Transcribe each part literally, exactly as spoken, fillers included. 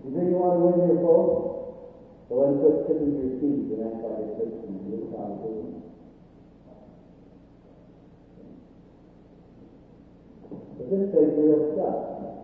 You think you want to win your folks? So then quit tipping your feet and act like a Christian. You're probably. But this takes real stuff.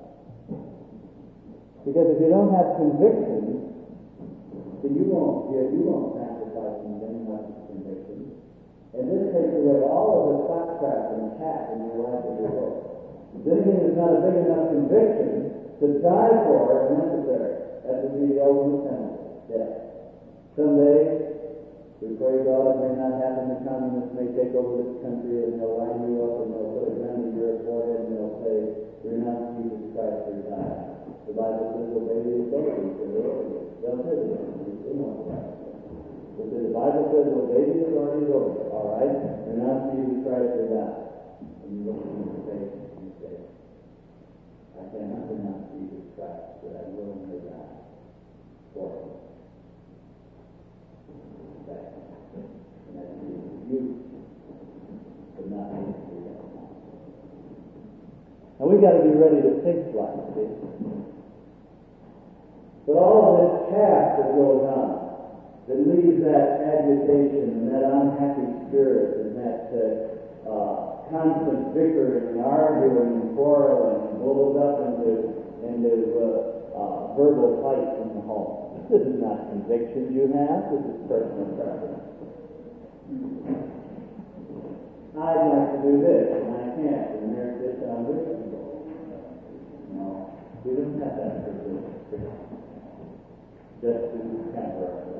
Because if you don't have conviction, then you won't you, you won't sacrifice anything unless it's conviction. And this takes away all of the claptrap and chat in your life of your work. Then again, there's not a big enough conviction to die for it necessary. That would be the ultimate penalty, death. Someday, we pray God it may not happen. The communists may take over this country and they'll line you up and they'll put a gun to your forehead and they'll say, renounce Jesus Christ or die. The Bible says obey the authorities of the Lord. They'll tell you that. They won't die. But the Bible says obey the authorities over you. All right? Renounce Jesus Christ or die. And you look in your face and you say, I cannot renounce Jesus Christ, but I will willingly die for him. And that's you, but not me. Now we've got to be ready to think like this. But all of this chaff that goes on, that leaves that agitation and that unhappy spirit and that uh, uh, constant bickering and arguing and quarreling and blows up into, into uh, uh, verbal fights in the home. This is not conviction you have. This is personal preference. I'd like to do this, and I can't, and there's this unreasonable. No, we don't have that privilege. Just to temporarily.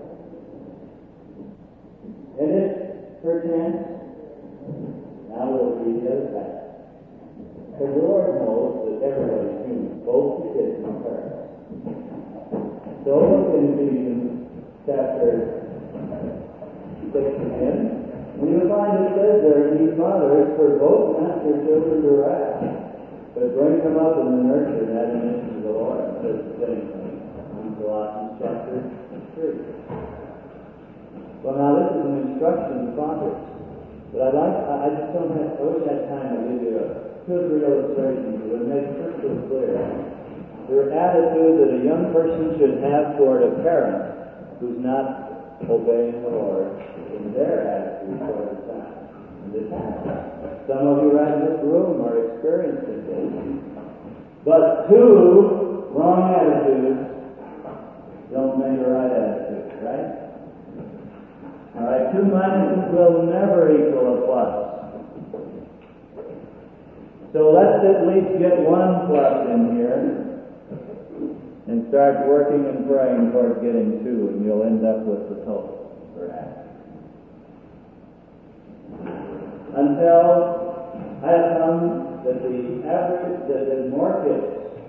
And if, perchance, now we'll read the other side. Because the Lord knows that everybody's human, both the kids and the parents. So look in Ephesians chapter six again, and you'll find it says there, ye fathers, provoke not your children to wrath, but bring them up in the nurture and admonition of the Lord. Says the same thing in Colossians chapter three. Well, now this is an instruction to fathers. But I'd like, I just don't have, I wish I had time to give you a two or three illustrations that would make crystal clear the attitude that a young person should have toward a parent who's not obeying the Lord in their attitude toward a child. And this happens. Some of you right in this room are experiencing this. But two wrong attitudes don't make a right attitude, right? All right, two minuses will never equal a plus. So let's at least get one plus in here and start working and praying towards getting two, and you'll end up with the total, perhaps. Until I have found that the average, that the more kids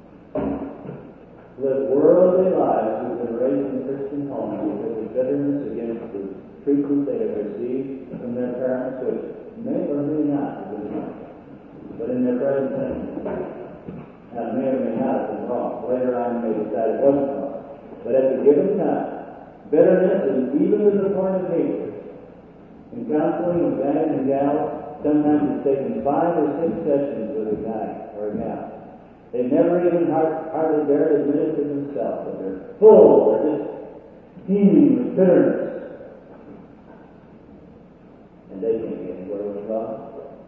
live worldly lives who've been raised in Christian homes because of bitterness against the treatment they have received from their parents, which may or may not have been wrong, but in their present time, now, may or may not have been wrong. Later on, they decide it wasn't wrong. But at the given time, bitterness is even to the point of hatred. In counseling with guys and gals, sometimes it's taken five or six sessions with a guy or a gal. They never even hard, hardly dare to admit it to themselves, but they're full, they're just teeming with bitterness. And they can't get anywhere with God.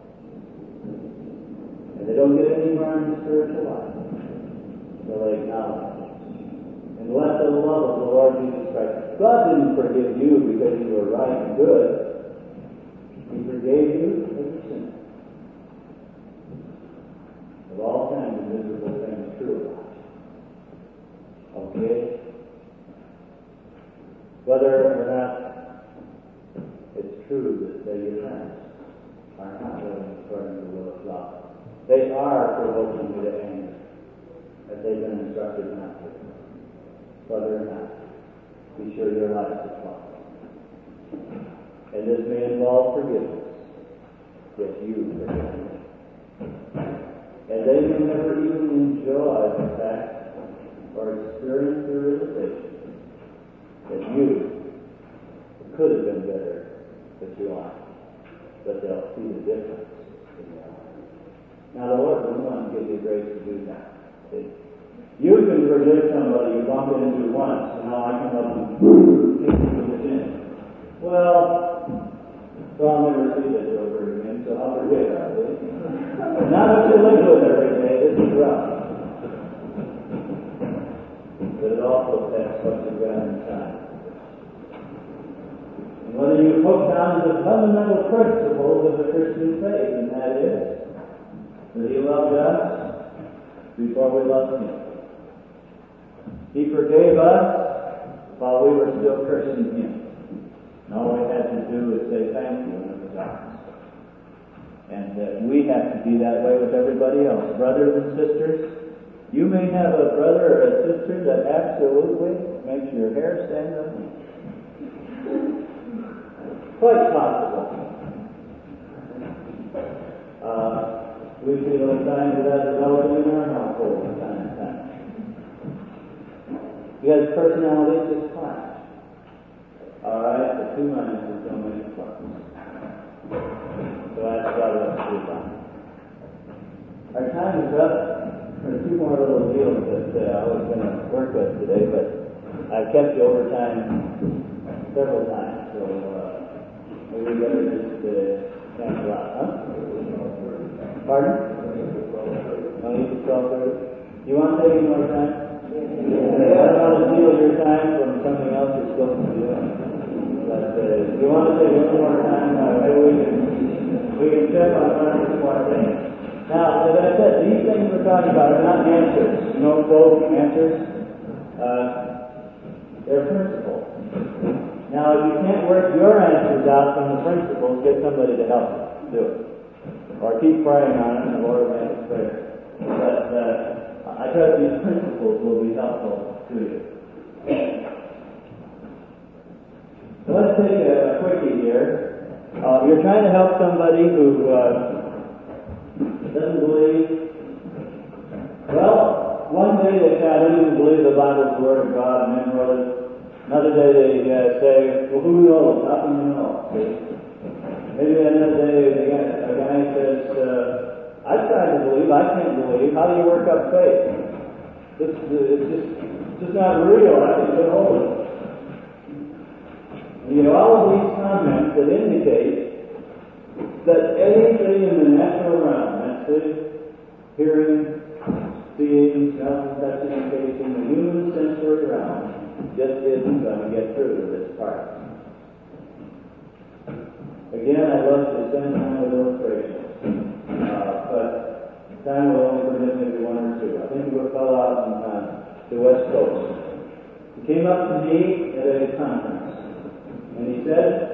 And they don't get anywhere in the spiritual life until they acknowledge. And let the love of the Lord Jesus Christ. God didn't forgive you because you were right and good. He forgave you as a sinner. Of all kinds of miserable things true about you. Okay? Whether or not it's true that they, your parents, are not living according to the will of God. They are provoking you to anger, as they've been instructed not to. Whether or not, be sure your life is flawless. And this may involve forgiveness. Yes, you forgive me. And they may never even enjoy the fact or experience the realization that you could have been better, but you aren't. But they'll see the difference in your life. Now, the Lord doesn't want to give you grace to do that. See? You can to forgive somebody you bump into once, and now I come up and kick you in the chin. Well, so I'll never see that over again, so I'll forget that. Not if you live with every day, this is rough. But it also affects what you've got inside. And whether you hook down to the fundamental principles of the Christian faith, and that is that He loved us before we loved Him. He forgave us while we were still cursing Him. And all we had to do is say thank you, and it was ours. And uh, we have to be that way with everybody else. Brothers and sisters, you may have a brother or a sister that absolutely makes your hair stand up. Quite possible. Uh, we feel a sign of that developing in our household from time to time. Because personalities just clash. All right, the two minds don't make a plus. So that's what I want to do about it. Our time is up. There's two more little deals that uh, I was going to work with today, but I've kept you over time several times, so uh, maybe we better just uh, cancel out, huh? Pardon? No need to twelve thirty? You want to take any more time? Yeah. I don't want to steal your time from something else you're supposed to do. But uh, if you want to take a little more time, uh, maybe we can, we can check on one or two more things. Now, as I said, these things we're talking about are not answers. No quote answers. Uh, they're principles. Now, if you can't work your answers out from the principles, get somebody to help you do it. Or keep praying on it, and the Lord will answer prayer. But uh, I trust these principles will be helpful to you. So let's take a, a quickie here. Uh, you're trying to help somebody who uh, doesn't believe. Well, one day they say, I don't even believe the Bible's the Word of God, and then brother, another day they uh, say, well, who knows? How can you know? See? Maybe another day a guy says, uh, I've tried to believe, I can't believe. How do you work up faith? This, it's just, it's just not real. I can get hold of it. You know, all of these comments that indicate that anything in the natural realm, that's it, hearing, seeing, smelling, touching, and tasting, the human sensory realm, just isn't going to get through to this part. Again, I'd love to spend time with illustrations, uh, but time will only permit maybe one or two. I think of a fellow out on uh, the West Coast. He came up to me at a conference, and he said,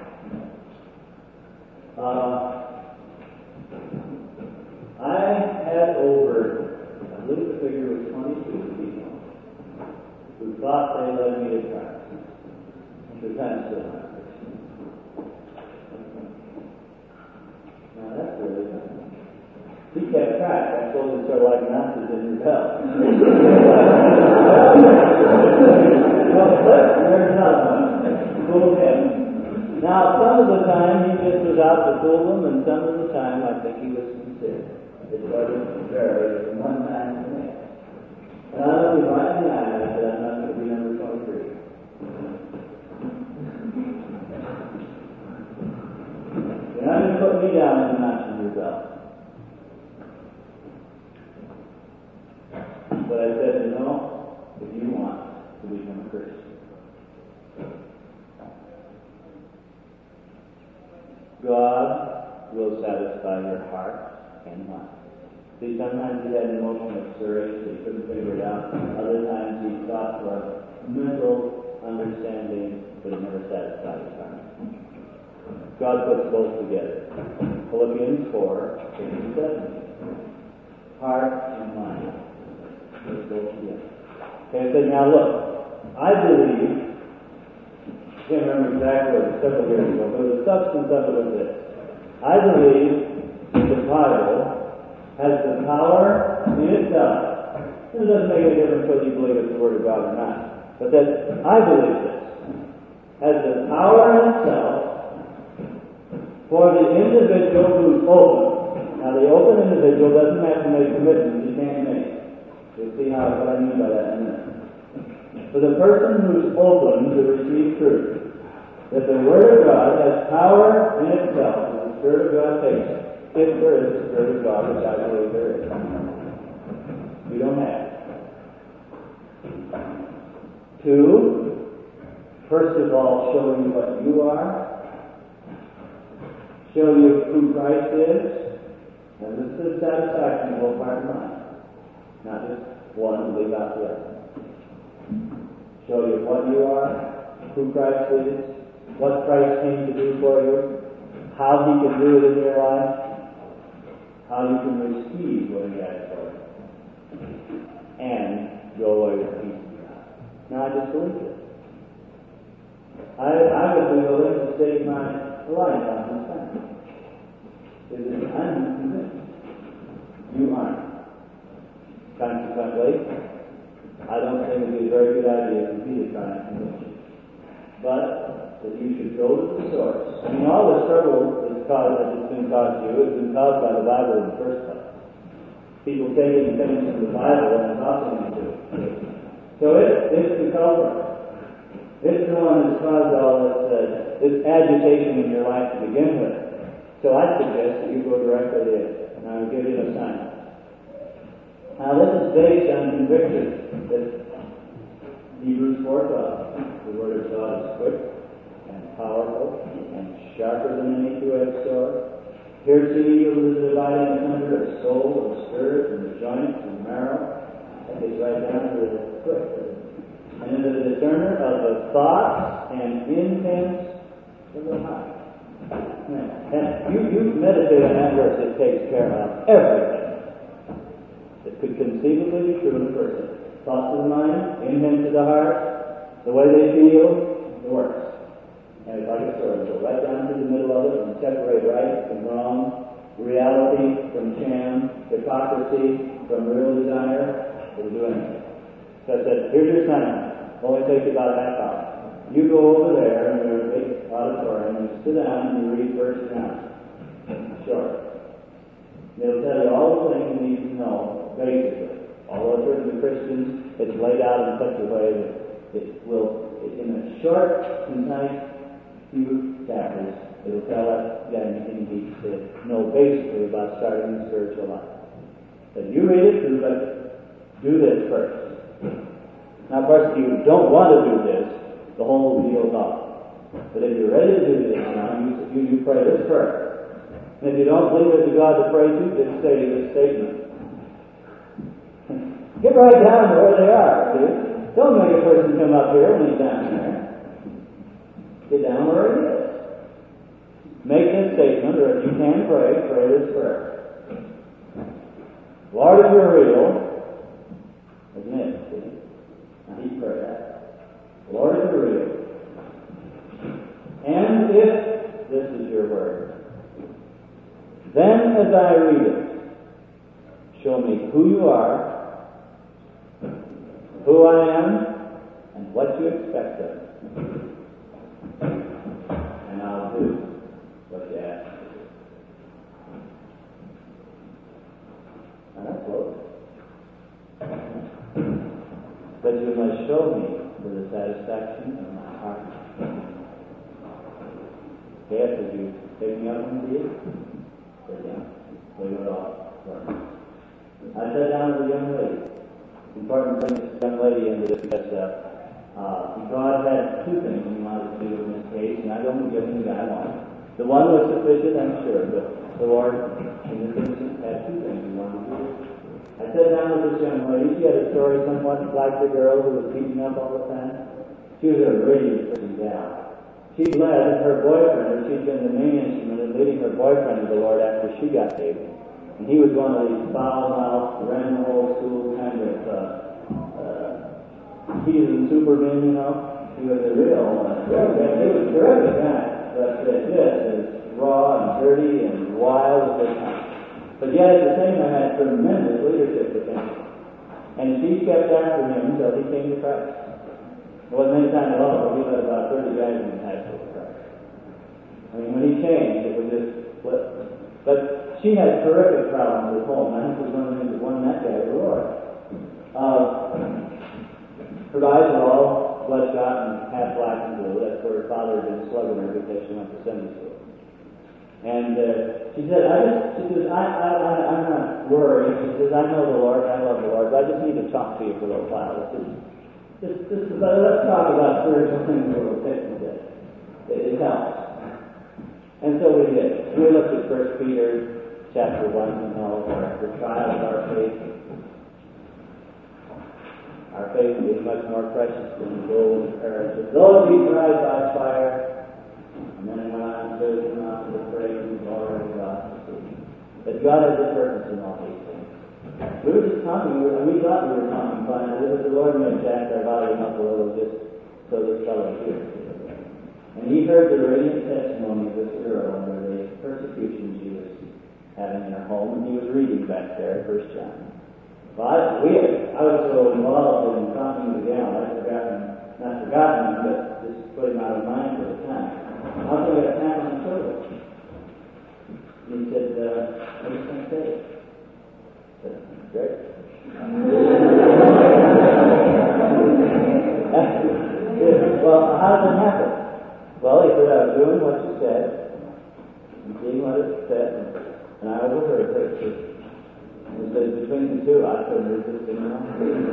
Uh, I had over, I believe the figure was twenty-two people who thought they led me to Christ. Which kind of still not Christian. Now that's really nice. He kept track. I told him sort of like Nazis in your belt. Well, there's another one. Cool head. Now, some of the time he just was out to fool them, and some of the time I think he was sincere. It wasn't very from one time to the next. And I looked him right in the eye and I said, I'm not going to be number twenty-three. You're not going to put me down in the notch of your belt. But I said, you know, if you want to become a Christian, God will satisfy your heart and mind. See, sometimes he had an emotional stirring, so he couldn't figure it out. Other times he sought for a mental understanding, but it never satisfied his heart. God puts both together. Philippians four, six and seven. Heart and mind. Let's go together. Okay, I said, now look, I believe, I can't remember exactly what it was several years ago, but the substance of it was this. I believe that the Bible has the power in itself. It doesn't make any difference whether you believe it's the Word of God or not. But that I believe this has the power in itself for the individual who's open. Now the open individual doesn't have to make commitments he can't make. You'll see how what I mean by that in a minute. For the person who's open to receive truth, that the Word of God has power in itself, and the Spirit of God takes it. If there is the Spirit of God, which I believe there is. You don't have it. Two, first of all, show you what you are. Show you who Christ is. And this is the satisfaction of both heart and mind. Not just one and leave out the other. Show you what you are, who Christ is, what Christ came to do for you, how He can do it in your life, how you can receive what He has for you, and go away with peace of God. Now, I just believe this. I, I would be willing to stake my life on this fact. Because I'm convinced. You aren't. Consequently, I don't think it would be a very good idea for me to try and convince you. But that you should go to the source. I mean, all the trouble that's caused, that has been caused you has been caused by the Bible in the first place. People taking things from the Bible and adopting them to it. So it, it's the culprit. It's the one that's caused all this, uh, this agitation in your life to begin with. So I suggest that you go directly to it. And I'll give you an assignment. Now this is based on conviction that Hebrews four twelve, the Word of God is quick and powerful and sharper than any two-edged sword, piercing even to the dividing asunder of soul and spirit and the joints and marrow. That gets right down to the quick. And is a discerner of the thoughts and intents of the heart. And you, you meditate on that verse, it takes care of everything that could conceivably be true in a person. Thoughts of the mind, intents of the heart, the way they feel, the works. And it's like a sword. Go right down to the middle of it and separate right from wrong, reality from sham, hypocrisy from real desire. It'll do anything. So I said, here's your assignment. Only takes you about a half hour. You go over there in your big auditorium and sit down and you read verse nine. Short. It'll tell you all the things you need to know, basically. Although it's written to Christians, it's laid out in such a way that it will, in a short, concise few chapters, it'll tell us then you need to know basically about starting the spiritual life. But you read it through, but do this first. Now, of course, if you don't want to do this, the whole deal's off. But if you're ready to do this now, you, you, you pray this prayer. And if you don't believe there's a God to pray to, just say this statement. Get right down to where they are, see? Don't make a person come up here when he's down there. Get down where he is. Make this statement, or if you can pray, pray this prayer. Lord, if you're real, isn't it? See? Now he prayed that. Lord, if you're real, and if this is your word, then as I read it, show me who you are, who I am, and what you expect of me. And I'll do what you ask me to do. Now that's close. But you must show me for the satisfaction of my heart. Yes, would you take me up and see it? Sit down. Leave it off. I sat down with a young lady. It's important to bring this young lady into this because uh, uh, God had two things He wanted to do in this case, and I don't give Him the guy one. The one was sufficient, I'm sure, but the Lord, in this instance, had two things He wanted to do. I sat down with this young lady. She had a story somewhat like the girl who was beaten up all the time. She was a really pretty gal. She led her boyfriend, or she'd been the main instrument in leading her boyfriend to the Lord after she got saved. And he was one of these foul-mouthed, ran the whole school kind of uh, uh, heathen superman, you know. He was a real, uh, real guy. He was a terrific guy. But uh, this is raw and dirty and wild at the time. But yet at the same time had tremendous leadership potential. And she kept after him until he came to Christ. It wasn't any time at all, but he led about thirty guys in the high school to Christ. I mean, when he changed, it was just flip. But she had terrific problems at home. I think it was one of the things that won that guy the Lord. Uh, her eyes were all bloodshot and half black and blue. That's where her father had been slugging her because she went to Sunday school. And uh, she said, I just, she says, I, I, I, I'm not worried. She says, I know the Lord, I love the Lord, but I just need to talk to you for a little while. Just, just, just let's talk about spiritual things a little bit. It helps. And so we did. We looked at First Peter chapter one, you know, the trial of our faith. Our faith is much more precious than gold and perishes. Though it be tried by fire, and then it went on to and on to the praise and glory of God. That God has a purpose in all these things. We were just talking, and we thought we were talking fine, but the Lord may jack our volume up a little just so this fellow here. And he heard the radiant testimony of this girl under the persecution she was having in her home, and he was reading back there, First John. Well, that's weird. I was so involved in talking to the gal, I'd forgotten, not forgotten him, but just put him out of mind for the time. I also got a tap on the shoulder. And he said, uh, what are you going to say? I said, great. Well, how does it happen? Well, he said, I was doing what you said, and seeing what it said, and I overheard it. He said, between the two, I couldn't resist it. Well,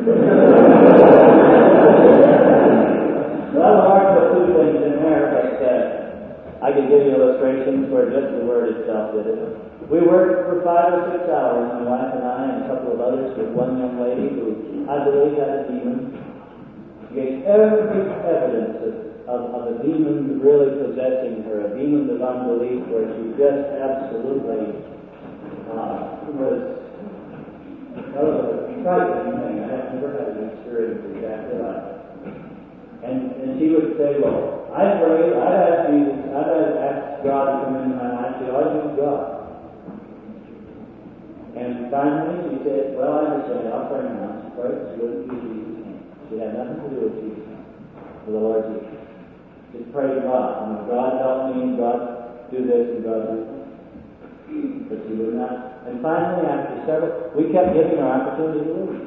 the Lord put two things in there, but uh, I could give you illustrations where just the word itself did it. We worked for five or six hours, my wife and I and a couple of others, with one young lady who I believe had a demon. She gave every evidence of Of, of a demon really possessing her, a demon of unbelief, where she just absolutely uh, was, that was a frightening thing. I have never had an experience exactly like that. And, and she would say, well, I prayed, I've asked Jesus, I've asked God to come into my life. She always used God. And finally she said, well, I understand, I'll pray now. She prayed, she wouldn't use Jesus' name. She had nothing to do with Jesus' name, with the Lord Jesus. Just pray to God. You know, God help me, God do this, and God do that. But she would not. And finally, after several, we kept giving her opportunity to leave.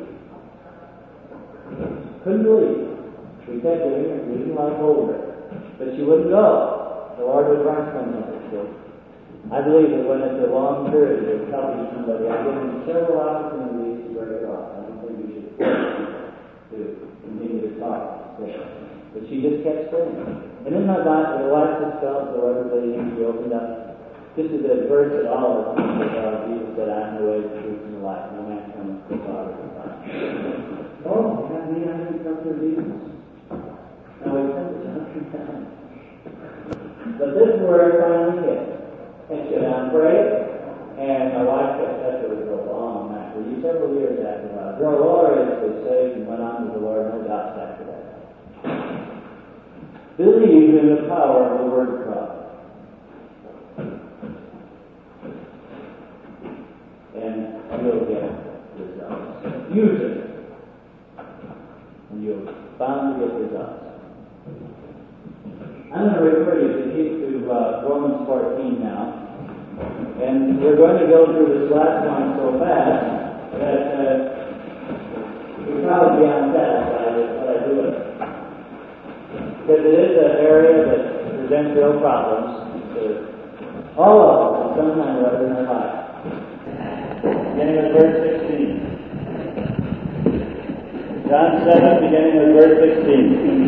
Couldn't believe it. We kept giving her, we didn't want to hold her. But she wouldn't go. The Lord would bring something to her. I believe that when it's a long period of helping somebody, I've given several opportunities to break it off. I don't think we should force to continue to talk. But she just kept staying. And in my life, the life just felt the Lord was leading. She opened up. This is a verse that all of us know. Jesus said, I am the way, the truth, and the life. No man comes to the Father but by me. Oh, have me, I can come to Jesus. Now we said this a hundred times. But this word finally hit. And she said, I'm praying. And my wife kept touch with her for a long night. For several years after that. Girl gloriously saved and went on with the Lord, no doubts after that. Believe in the power of the Word of God. And you'll get results. Use it. And you'll bound to get results. I'm going to refer you to, to uh, Romans fourteen now. And we're going to go through this last one so fast that uh, you'll probably be unsatisfied with what I do with it. Because it is an area that presents real problems to all of us at some time or other in our life. Beginning with verse sixteen. John seven, beginning with verse sixteen.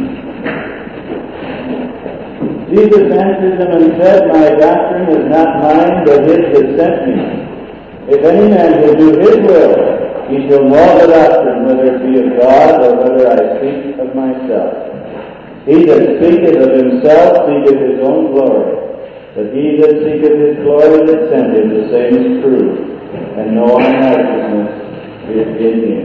Jesus answered them and said, my doctrine is not mine, but his that sent me. If any man will do his will, he shall know the doctrine, whether it be of God or whether I speak of myself. He that speaketh of himself seeketh his own glory, but he that seeketh his glory that sent him, the same is true, and no unrighteousness is in him.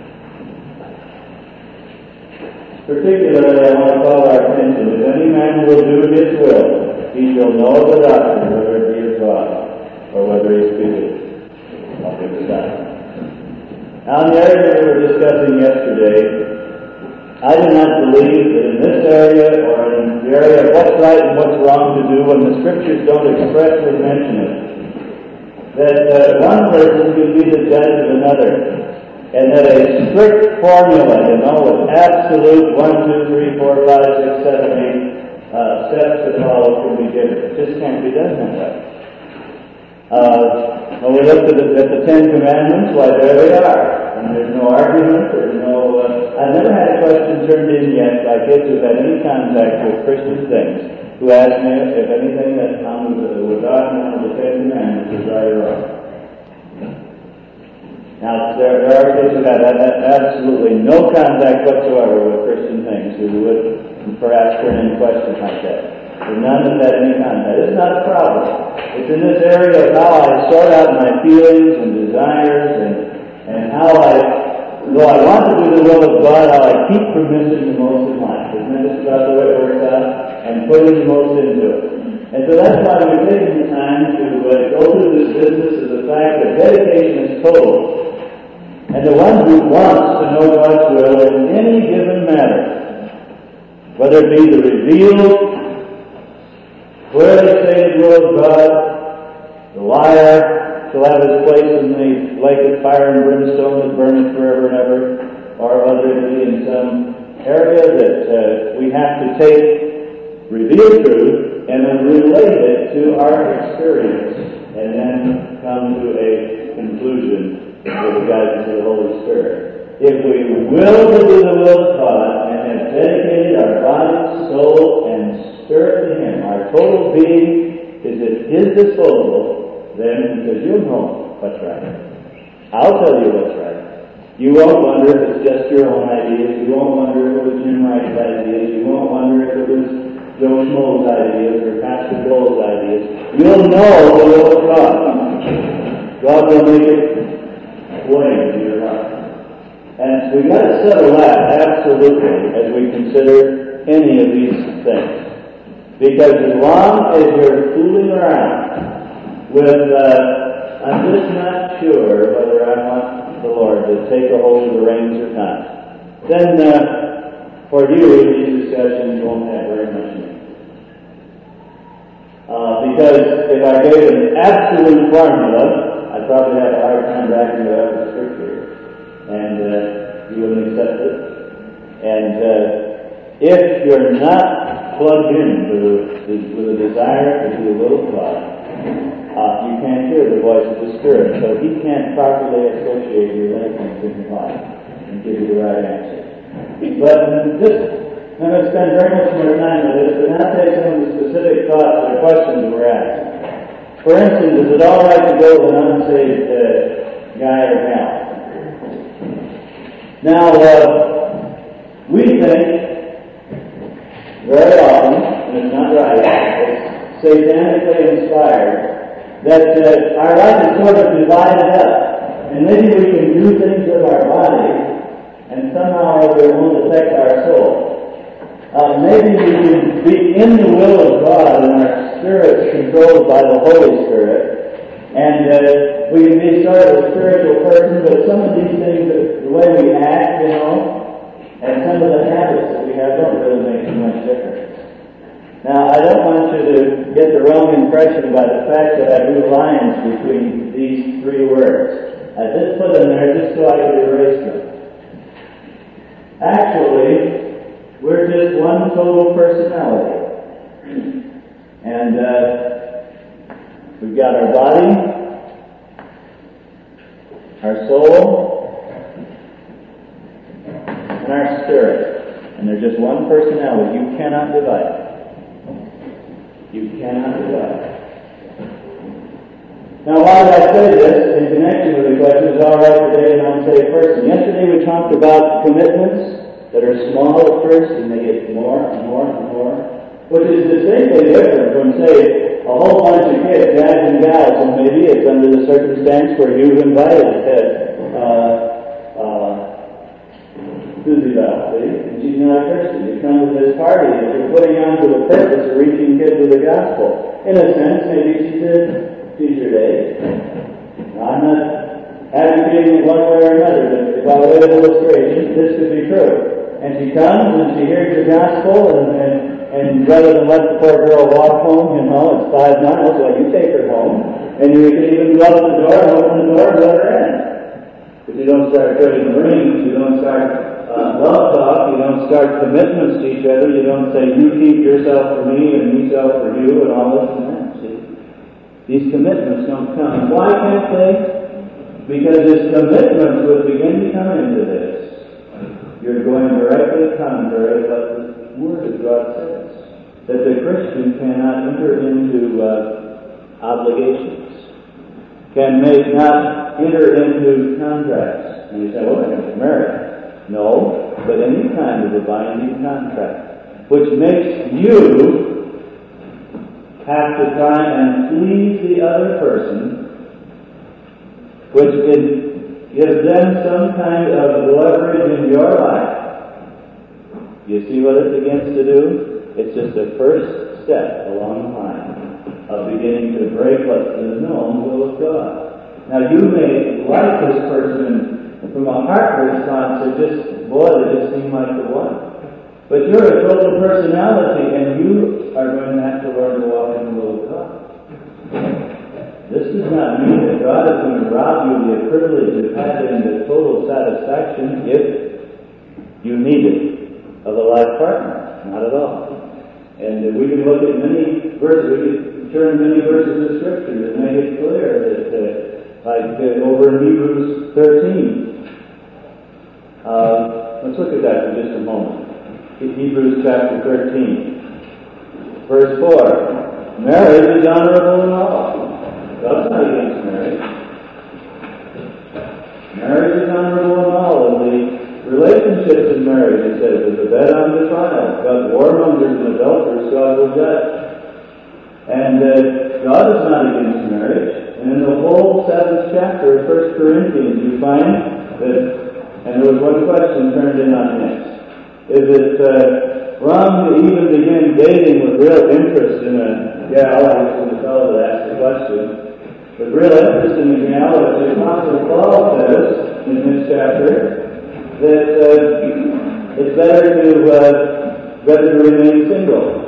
Particularly, I want to call our attention, if any man will do his will, he shall know the doctrine, whether it be of God, or whether he speaketh of himself. Now, in the area we were discussing yesterday, I do not believe that in this area, or in the area of what's right and what's wrong to do, when the Scriptures don't expressly mention it, that uh, one person can be the judge of another. and that a strict formula, you know, with absolute one, two, three, four, five, six, seven, eight uh, steps to follow can be given. It just can't be done that way. Uh, when we looked at the, at the Ten Commandments, why, there they are. And there's no argument, there's no... Uh, I've never had a question turned in yet by kids who've had any contact with Christian things, who ask me if anything that comes with God and one of the Ten Commandments is right or wrong. Now, there, there are kids who have had absolutely no contact whatsoever with Christian things who would perhaps turn in questions like that. But none have had any contact. It's not a problem. It's in this area of how I sort out my feelings and desires and, and how I, though I want to do the will of God, how I keep from missing the most in life. Isn't that just about the way it works out? And putting the most into it. And so that's why we're taking the time to uh, go through this business of the fact that dedication is total. And the one who wants to know God's will in any given matter, whether it be the revealed, clearly stated will of God, the liar shall have his place in the lake of fire and brimstone that burneth forever and ever, or whether it be in some area that uh, we have to take revealed truth and then relate it to our experience and then come to a conclusion with the guidance of the Holy Spirit. If we will to do the will of God and have dedicated our body, soul, and spirit to Him, our total being is at His disposal, then because you know what's right. I'll tell you what's right. You won't wonder if it's just your own ideas. You won't wonder if it was Jim Wright's ideas. You won't wonder if it was Joe Schmoll's ideas or Pastor Bull's ideas. You'll know the will of God. God will make it plain to your heart. And we've got to settle that absolutely as we consider any of these things. Because as long as you're fooling around with, uh, I'm just not sure whether I want the Lord to take a hold of the reins or not, then uh, for you, these discussions won't have very much meaning. Uh, because if I gave an absolute formula, I'd probably have a hard time backing it up with Scripture. And uh, you wouldn't accept it. And uh, if you're not plugged in with a, with a desire to do the will of God, uh, you can't hear the voice of the Spirit. So He can't properly associate your life in your life and give you the right answer. But just, I'm going to spend very much more time with this, but now take some of the specific thoughts or questions that were asked. For instance, is it all right to go with an unsaved uh, guy or gal? Now, uh, we think very often, and it's not right, it's satanically inspired, that uh, our life is sort of divided up. And maybe we can do things with our body, and somehow it won't affect our soul. Uh, maybe we can be in the will of God and our spirit controlled by the Holy Spirit, and uh, we can be sort of a spiritual person, but some of these things, the way we act, you know, and some of the habits that we have don't really make too much difference. Now, I don't want you to get the wrong impression by the fact that I drew lines between these three words. I just put them there just so I could erase them. Actually, we're just one total personality. And uh, we've got our body, our soul, and our spirit. And they're just one personality. You cannot divide. You cannot divide. Now, why did I say this in connection with the question, is all right today an unsaved person? Yesterday we talked about commitments that are small at first and they get more and more and more, which is distinctly different from, say, a whole bunch of kids, guys and gals, and maybe it's under the circumstance where you've invited uh, uh, Susie Bell, see? And she's not a Christian. You come to this party that you're putting on for the purpose of reaching kids with the gospel. In a sense, maybe she's a teacher day. I'm not advocating one way or another, but by way of illustration, this could be true. And she comes and she hears the gospel, and, and, and rather than let the poor girl walk home, you know, it's five miles, well, you take her home, and you can even go up to the door and open the door and let her in. But You don't start trading rings, you don't start uh, love talk, you don't start commitments to each other, you don't say, you keep yourself for me and me self for you and all this and that. See? These commitments don't come. Why can't they? Because as commitments would begin to come into this, you're going directly contrary to what the Word of God says. That the Christian cannot enter into uh, obligations, can make not enter into contracts. And you say, well, they're going to get married. No, but any kind of a binding contract, which makes you have to try and please the other person, which gives them some kind of leverage in your life. You see what it begins to do? It's just a first step along the line of beginning to break what's the known will of God. Now you may like this person from a heart response, it just, boy, they just seem like the one. But you're a total personality, and you are going to have to learn to walk in the will of God. This does not mean that God is going to rob you of the privilege of having the total satisfaction if you need it of a life partner. Not at all. And uh, we can look at many verses, we can turn many verses of Scripture that make it clear that, uh, like uh, over in Hebrews thirteen. Uh, let's look at that for just a moment. In Hebrews chapter thirteen, verse four. Marriage is honorable in all. God's not against marriage. Marriage is honorable in all, and the relationships in marriage, it says, is a bed undefiled, but warmongers and adulterers God will judge. And uh, God is not against marriage. And in the whole seventh chapter of First Corinthians, you find that, and there was one question turned in on next. Is it uh, wrong to even begin dating with real interest in a gal? I was the fellow that asked the question. With real interest in the gal, as the Apostle Paul says in this chapter, that uh, it's better to uh, better to remain single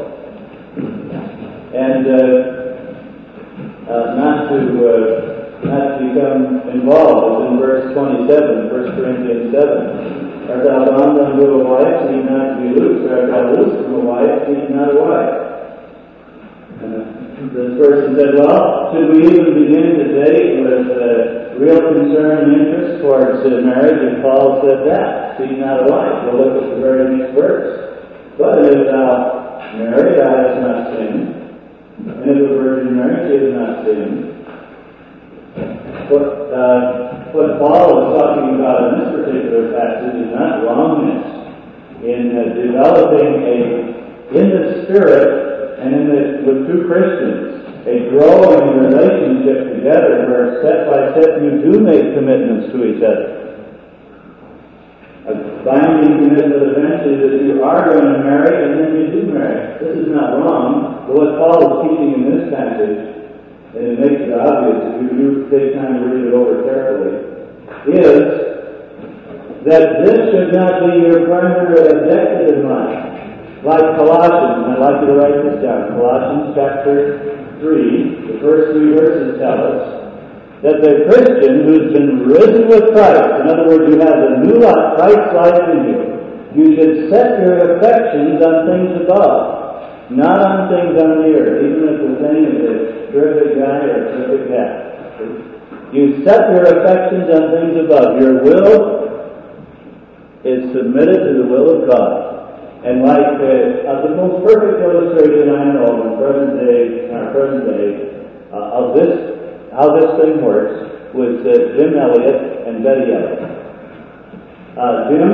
and uh, uh, not to uh, not to become involved. In verse twenty-seven, First Corinthians seven, art thou bound unto a wife, need not to be loosed. Art thou loosed from a wife, need not a wife. Uh, this person said, well, should we even begin to date with uh, real concern and interest towards uh, marriage? And Paul said that, seek not a wife. We'll look at the very next verse. But if thou married, thou hast not sinned. And if a virgin married, she has not sinned. What, uh, what Paul is talking about in this particular passage is not wrongness in uh, developing a, in the Spirit, and in the, with two Christians, a growing relationship together where step by step you do make commitments to each other. A binding commitment eventually that you are going to marry and then you do marry. This is not wrong, but what Paul is teaching in this passage, and it makes it obvious if you do take time to read it over carefully, is that this should not be your primary objective in life. Like Colossians, and I'd like you to write this down. Colossians chapter three, the first three verses tell us that the Christian who's been risen with Christ, in other words, you have a new life, Christ's life in you, you should set your affections on things above, not on things on the earth, even if the thing is a terrific guy or a terrific gal. You set your affections on things above. Your will is submitted to the will of God. And like uh, uh, the most perfect illustration I know in present day, in our present day, uh, of this, how this thing works, was uh, Jim Elliot and Betty Elliott. Uh, Jim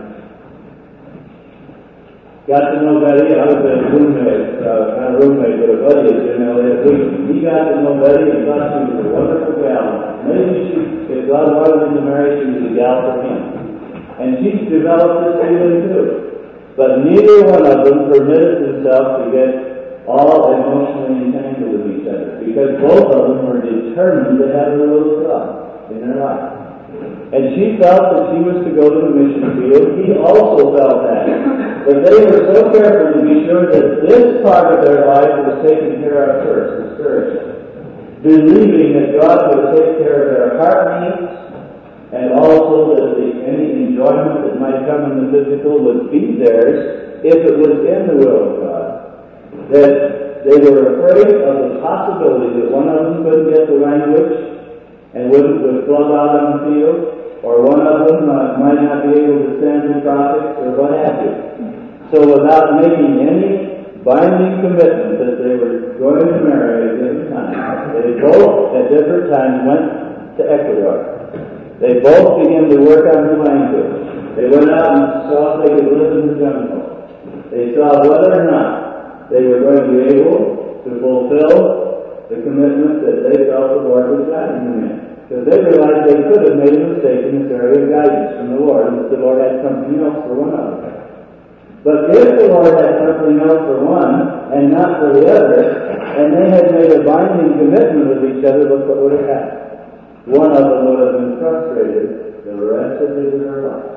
got to know Betty. I was a roommate, uh, not a roommate, but a buddy of Jim Elliott. He, he got to know Betty and thought she was a wonderful gal. Maybe she, if God wanted him to marry, she was a gal for him. And she developed this feeling too. But neither one of them permitted themselves to get all emotionally entangled with each other, because both of them were determined to have a little God in their life. And she felt that she was to go to the mission field. He also felt that. But they were so careful to be sure that this part of their life was taken care of first, the spiritual, believing that God would take care of their heart needs and also that the, any enjoyment that might come in the physical would be theirs if it was in the will of God. That they were afraid of the possibility that one of them couldn't get the language and wouldn't would flub out on the field, or one of them uh, might not be able to stand the tropics, or what have you. So without making any binding commitment that they were going to marry at a given time, they both at different times went to Ecuador. They both began to work on the language. They went out and saw if they could live in the jungle. They saw whether or not they were going to be able to fulfill the commitment that they felt the Lord was guiding them in. Because they realized they could have made a mistake in this area of guidance from the Lord, and that the Lord had something else for one of them. But if the Lord had something else for one, and not for the other, and they had made a binding commitment with each other, look what would have happened. One of them would have been frustrated the rest of his or her life.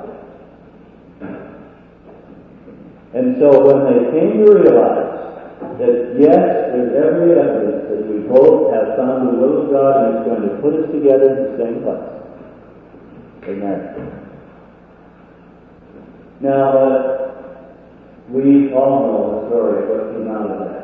And so when they came to realize that yes, there's every evidence that we both have found the will of God and it's going to put us together in the same place, they married. Now, uh, we all know the story of what came out of that.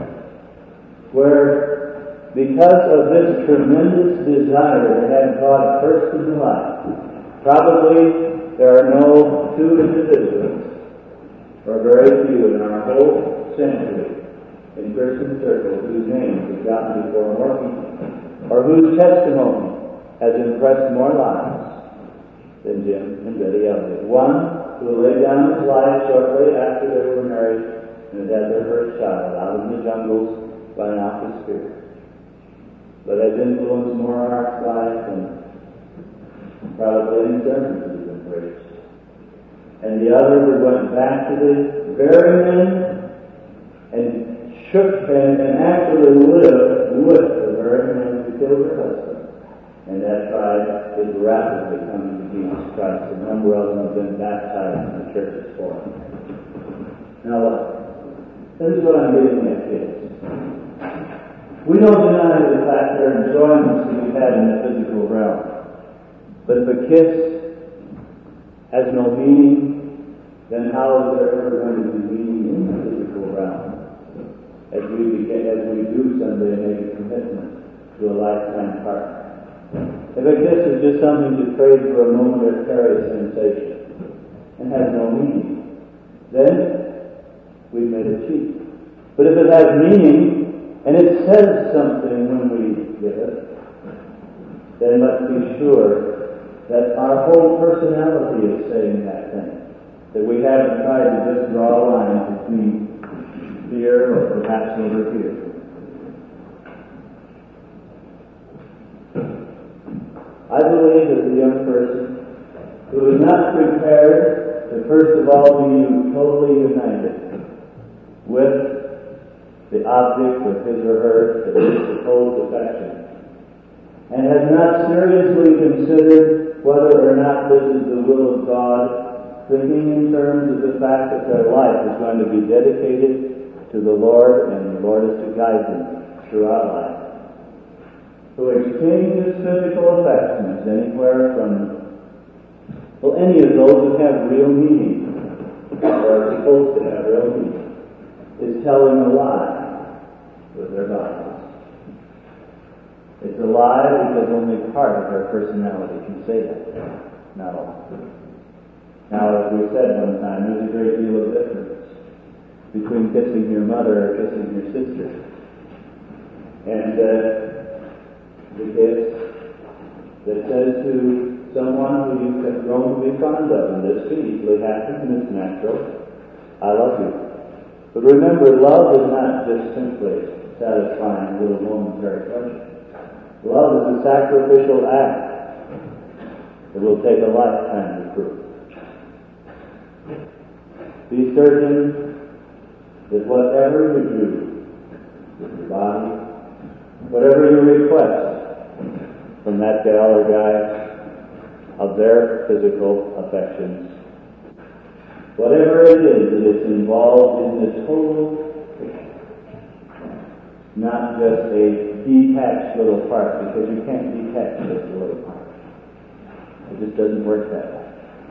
Where, because of this tremendous desire to have God first in their life, probably there are no two individuals, or very few in our whole century, in Christian circles, whose names have gotten before more people, or whose testimony has impressed more lives than Jim and Betty Elliott. One who laid down his life shortly after they were married and had their first child out in the jungles by an opposite spirit. But has influenced more of our life than probably any sermons that have been preached. And the other who went back to the very men and shook and, and actually lived with the very men who killed her husband. And that tribe is rapidly coming to Jesus Christ. A number of them have been baptized in the churches for him. Now look, this is what I'm getting at, kids. We don't deny the fact there are enjoyments to be had in the physical realm. But if a kiss has no meaning, then how is there ever going to be meaning in the physical realm? As we begin, as we do someday make a commitment to a lifetime partner. If a kiss is just something to trade for a momentary sensation and has no meaning, then we've made it cheap. But if it has meaning and it says something when we give it, then let's be sure that our whole personality is saying that thing. That we haven't tried to just draw a line between here or perhaps over here. I believe that the young person who is not prepared to first of all be totally united with the object of his or her supposed affection, and has not seriously considered whether or not this is the will of God, thinking in terms of the fact that their life is going to be dedicated to the Lord and the Lord is to guide them throughout life. Who exchanges physical affections anywhere from, well, any of those that have real meaning, or are supposed to have real meaning, is telling a lie with their bodies. It's a lie because only part of their personality can say that, not all. Now, as we said one time, there's a great deal of difference between kissing your mother or kissing your sister. And, uh, the kiss that says to someone who you have grown to be fond of, and this can easily happen, and it's natural, I love you. But remember, love is not just simply satisfying a little momentary pleasure. Love is a sacrificial act that will take a lifetime to prove. Be certain that whatever you do with your body, whatever you request from that gal or guy of their physical affections, whatever it is that is involved in the total picture, not just a detached little part, because you can't detach just a little part. It just doesn't work that way.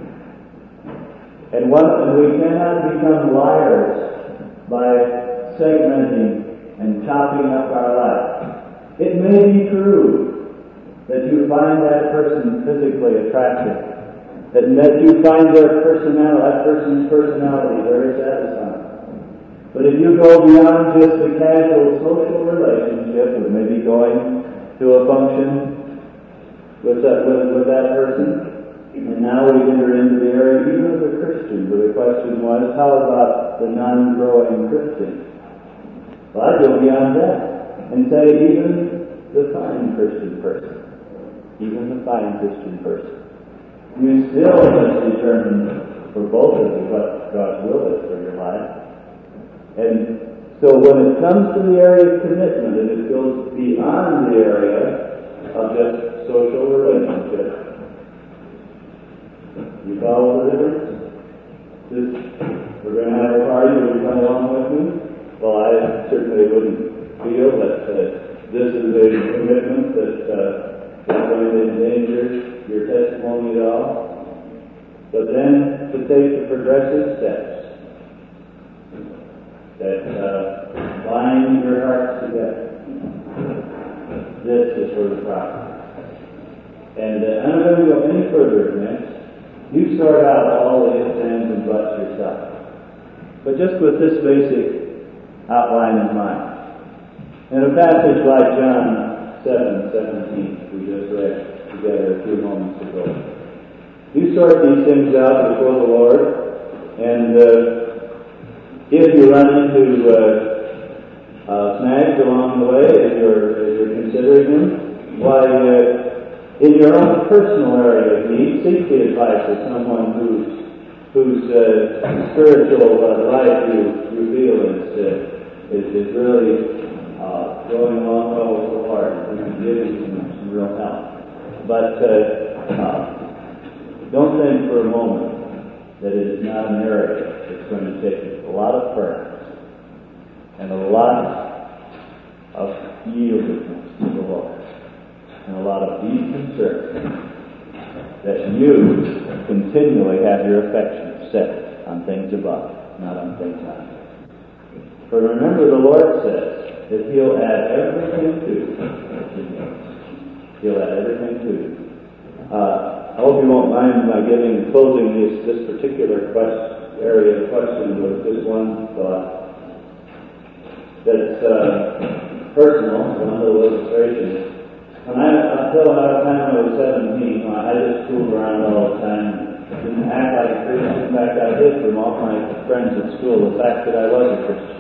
And one, we cannot become liars by segmenting and chopping up our life. It may be true that you find that person physically attractive, that, that you find their personality, that person's personality very satisfying. But if you go beyond just the casual social relationship of maybe going to a function with that, with, with that person, and now we enter into the area even of the Christian, where the question was, how about the non-growing Christian? Well, I'd go beyond that and say even the fine Christian person, even the fine Christian person. You still must determine for both of you what God's will is for your life. And so when it comes to the area of commitment, and it goes beyond the area of just social relationships, you follow the difference? Just, we're going to have a party, will you come along with me? Well, I certainly wouldn't feel that uh, this is a commitment that uh, is going to endanger your testimony at all. But then to take the progressive steps that uh, bind your hearts together. This is for the process. And uh, I'm not going to go any further than this. You sort out all the ifs, ands, and buts yourself. But just with this basic outline in mind. In a passage like John seven seventeen, we just read together a few moments ago, you sort these things out before the Lord, and uh, if you run into uh, uh, snags along the way as you're, as you're considering them, why, uh, in your own personal area of need, seek the advice of someone whose whose uh, spiritual uh, life you, you feel is, uh, is, is really uh, going along well with the Lord and can give you some, some real help. But uh, uh, don't think for a moment that it is not an area that's going to take a lot of prayer and a lot of yieldedness to the Lord. And a lot of deep concern that you continually have your affection set on things above, not on things on earth. For remember, the Lord says that He'll add everything to you. He'll add everything to you. Uh, I hope you won't mind my giving, closing this, this particular quest, area of question with just one thought that's uh, personal, one little illustration. When I, until about the time I was seventeen, I just fooled around all the time, didn't act like a Christian. In fact, I hid from all my friends at school the fact that I was a Christian.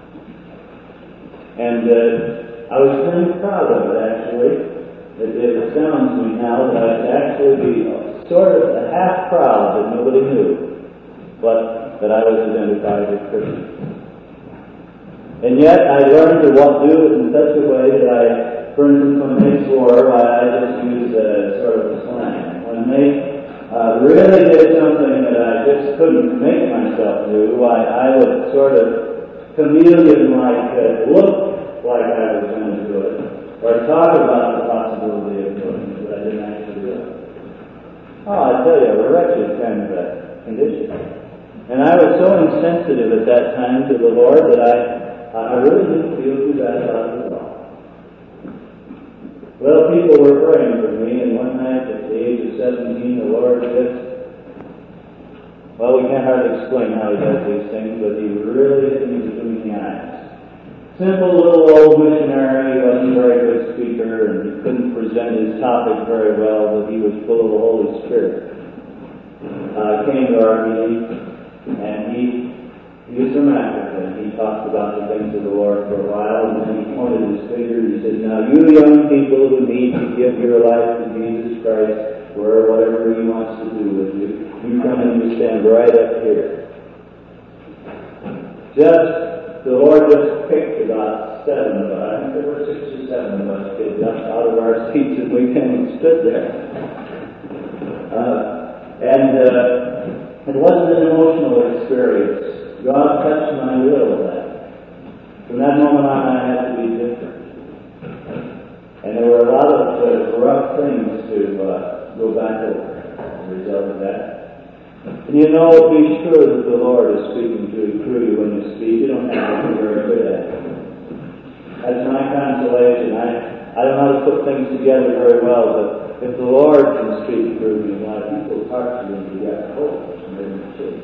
And uh, I was pretty proud of it, actually. It, it astounds me now that I could actually be sort of a half proud that nobody knew, but that I was identified as Christian. And yet, I learned to what do it in such a way that I, for instance, when they swore, I just used uh, sort of a slang. When they uh, really did something that I just couldn't make myself do, I, I would sort of chameleon-like uh, look like I was going to do it, or talk about the possibility of doing it, but I didn't actually do it. Oh, I tell you, a wretched kind of a condition. And I was so insensitive at that time to the Lord that I, I really didn't feel too bad about it at all. Well, people were praying for me, and one night at the age of seventeen, the Lord just, well, we can't hardly explain how He does these things, but He really hit me between the eyes. Simple little old missionary, he wasn't a very good speaker, and he couldn't present his topic very well, but he was full of the Holy Spirit. Uh, came to our meeting, and he, he was from Africa, and he talked about the things of the Lord for a while, and then he pointed his finger, and he said, now you young people who need to give your life to Jesus Christ, or whatever He wants to do with you, you come and you stand right up here. Just The Lord just picked about seven of us. I think there were six or seven of us kids up out of our seats, and we came and stood there. Uh, and uh, it wasn't an emotional experience. God touched my will then. From that moment on, I had to be different. And there were a lot of uh, rough things to uh, go back over. a result of that. And you know, be sure that the Lord is speaking to through you when you speak. You don't have to be very good at it. That's my consolation. I, I don't know how to put things together very well, but if the Lord can speak through me, why people's hearts are going to get hope and they're going to change.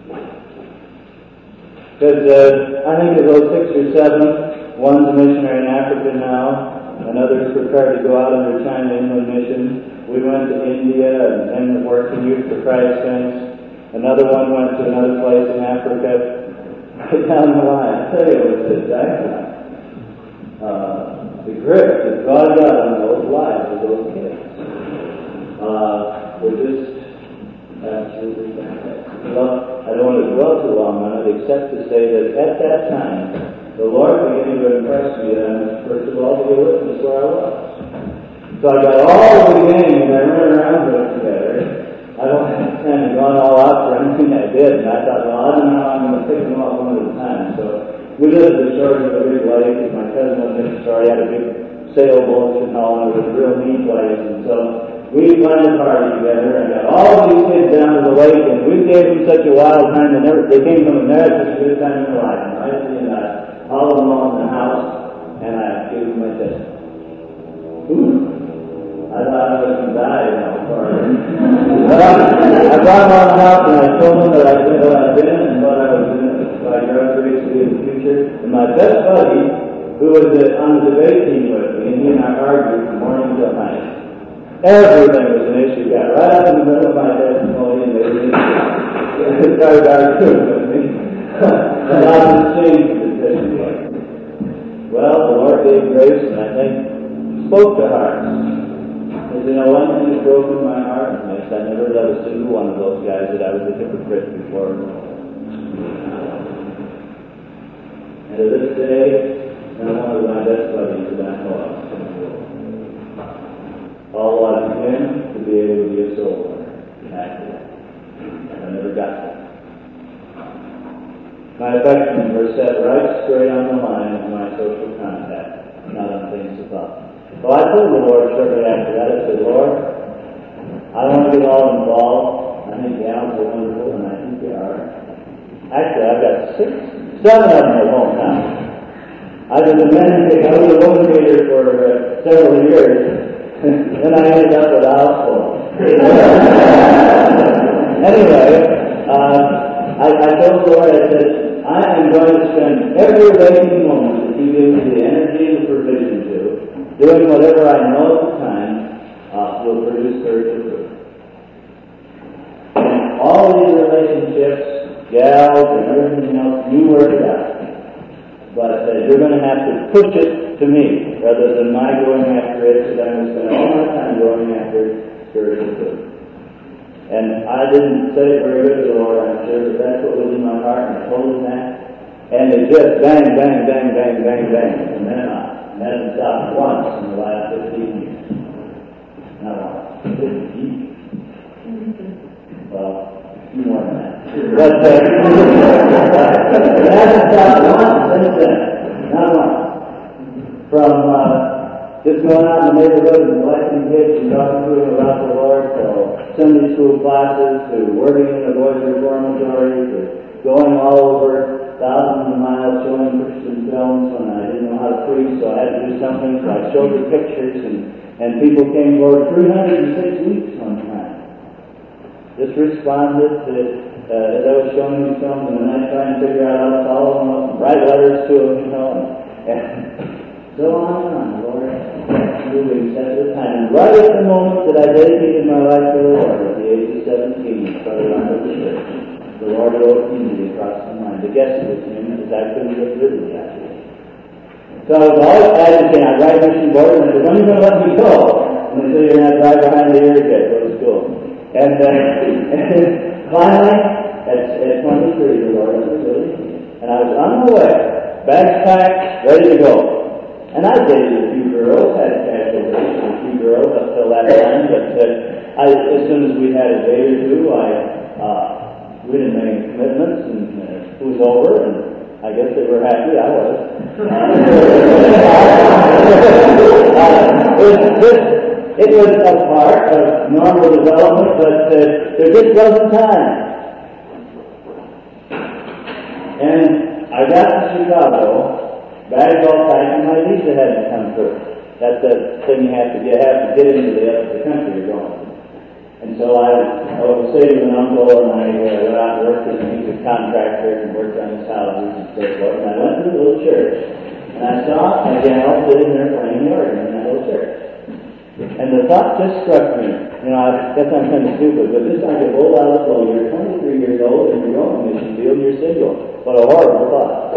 Because uh, I think of those six or seven, one's a missionary in Africa now, another's prepared to go out on their China Inland mission. We went to India and then worked in Youth for Christ Saints. Another one went to another place in Africa. Right down the line, I tell you, it was just excellent. Uh, the grip that God got on those lives of those kids uh, were just absolutely fantastic. Well, I don't want to dwell too long on it, except to say that at that time, the Lord began to impress me that I must first of all be a witness where I was. So I got all of the gang and I ran around with it together. I don't have kind of gone all out for anything I did, and I thought, well, I don't know how I'm going to pick them up one at a time. So we lived the shores of a big lake, and my cousin was in the story, had a big sailboat and all, and it was a real neat place. And so we planned a party together and got all of these kids down to the lake, and we gave them such a wild time that never, they came from there, it was a good time in their life. And I and I all of them all in the house, and I gave them my testimony. Ooh. I thought I was going to die in that party. I brought them all out and I told them that I did what I'd been and what I was doing by God's grace to be in the future. And my best buddy, who was on the debate team with me, and he and I argued from morning till night. Everything was an issue. Got right up in the middle of my testimony and they were an issue. They started arguing with me. And I was changed the testimony. Well, the Lord gave grace and I think spoke to hearts. You know, one thing that broke in my heart is I never let a single one of those guys that I was a hypocrite before. And to this day, not one of my best buddies that I know of. All I began to be able to be a soul winner. I never got that. My affections were set right straight on the line of my social contact, not on things of thought. So I told the Lord shortly after that, I said, Lord, I don't want to get all involved. I think gals are wonderful, and I think they are. Actually, I've got six, seven of them at home now. I was a man, I was a woman leader for uh, several years, then I ended up with a house full. Anyway, uh, I, I told the Lord, I said, I am going to spend every waking moment that you give me the energy and the provision to, doing whatever I know at the time uh, will produce spiritual fruit. And all these relationships, gals and everything else, you work it out. But uh, you're going to have to push it to me rather than my going after it, because I'm going to spend all my time going after spiritual fruit. And I didn't say it very good to the Lord, I'm sure, but that's what was in my heart, and I told him that. And it just bang, bang, bang, bang, bang, bang, from then on. It hasn't stopped once in the last fifteen years. Not once. fifteen. Well, more than that. But uh, it hasn't stopped once since then. Not once. From uh, just going out in the neighborhood and collecting kids and talking to them about the Lord, to Sunday school classes, to working in the boys' reformatory, to going all over thousands of miles showing Christian films when I didn't know how to preach, so I had to do something, so I showed the pictures, and, and people came for three hundred six weeks one time. Just responded to, uh, as I was showing these films, and then I try and figure out how to follow them up, and write letters to them, you know, and, and so on and on, Lord, moving at the time. And right at the moment that I dedicated my life to the Lord, at the age of seventeen, started on the church, the Lord wrote me across my mind. The guess was him, because I couldn't get rid of the guy. So I was always agitating. I'd write mission board, and I said, when are you going to let me go? And they said, you're going to drive behind the ear again, go to school. And, uh, and finally, at, at twenty-three, the Lord was really, and I was on my way, bags packed, ready to go. And I dated a few girls, had a casual date with a few girls up till that time, but uh, I, as soon as we had a date or two, I, uh, we didn't make any commitments, and uh, it was over, and I guess they were happy. I was. uh, it, it, it was a part of normal development, but uh, there just wasn't time. And I got to Chicago, bags all packed, and my visa hadn't come through. That's the thing you have to do. You have to get into the, the country you're going to. And so I, I was staying with an uncle, and I uh, went out and worked as a contractor and worked on his houses and so forth. And I went to a little church, and I saw a gal sitting there playing the organ in that little church. And the thought just struck me. You know, I guess I'm kind of stupid, but this time to roll out of the flow. You're twenty-three years old, and you're on a mission field, and you're single. What a horrible thought.